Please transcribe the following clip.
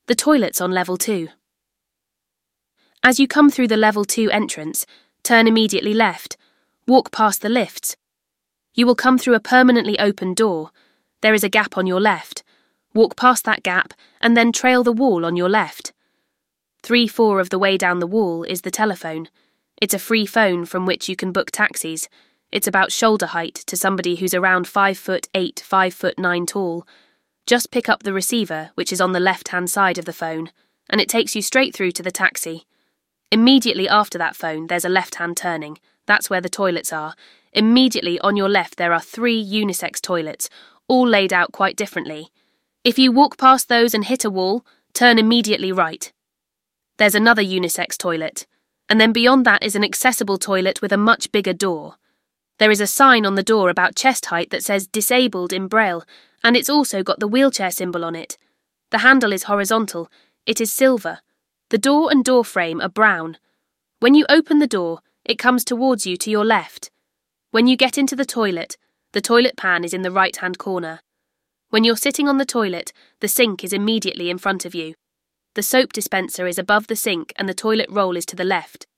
The toilet's on level 2. As you come through the level 2 entrance, turn immediately left. Walk past the lifts. You will come through a permanently open door. There is a gap on your left. Walk past that gap and then trail the wall on your left. 3/4 of the way down the wall is the telephone. It's a free phone from which you can book taxis. It's about shoulder height to somebody who's around 5'8", 5'9" tall. Just pick up the receiver, which is on the left-hand side of the phone, and it takes you straight through to the taxi. Immediately after that phone, there's a left-hand turning. That's where the toilets are. Immediately on your left, there are 3 unisex toilets, all laid out quite differently. If you walk past those and hit a wall, turn immediately right. There's another unisex toilet, and then beyond that is an accessible toilet with a much bigger door. There is a sign on the door about chest height that says disabled in Braille, and it's also got the wheelchair symbol on it. The handle is horizontal. It is silver. The door and door frame are brown. When you open the door, it comes towards you to your left. When you get into the toilet pan is in the right-hand corner. When you're sitting on the toilet, the sink is immediately in front of you. The soap dispenser is above the sink and the toilet roll is to the left.